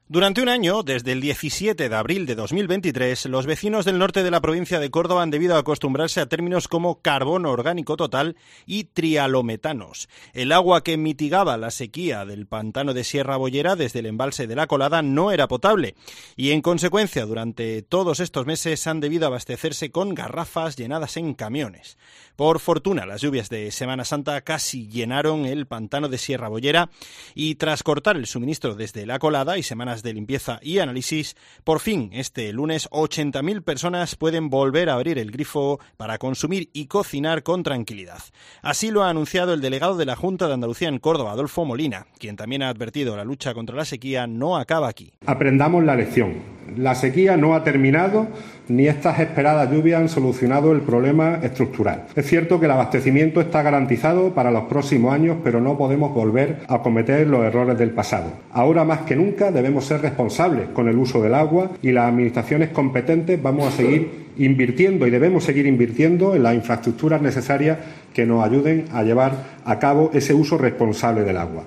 Durante un año, desde el 17 de abril de 2023, los vecinos del norte de la provincia de Córdoba han debido acostumbrarse a términos como carbono orgánico total y trialometanos. El agua que mitigaba la sequía del pantano de Sierra Bollera desde el embalse de La Colada no era potable y, en consecuencia, durante todos estos meses han debido abastecerse con garrafas llenadas en camiones. Por fortuna, las lluvias de Semana Santa casi llenaron el pantano de Sierra Bollera y, tras cortar el suministro desde La Colada y semanas de limpieza y análisis, por fin este lunes 80.000 personas pueden volver a abrir el grifo para consumir y cocinar con tranquilidad. Así lo ha anunciado el delegado de la Junta de Andalucía en Córdoba, Adolfo Molina, quien también ha advertido la lucha contra la sequía no acaba aquí. Aprendamos la lección. La sequía no ha terminado, ni estas esperadas lluvias han solucionado el problema estructural. Es cierto que el abastecimiento está garantizado para los próximos años, pero no podemos volver a cometer los errores del pasado. Ahora más que nunca debemos ser responsables con el uso del agua y las administraciones competentes vamos a seguir invirtiendo y debemos seguir invirtiendo en las infraestructuras necesarias que nos ayuden a llevar a cabo ese uso responsable del agua.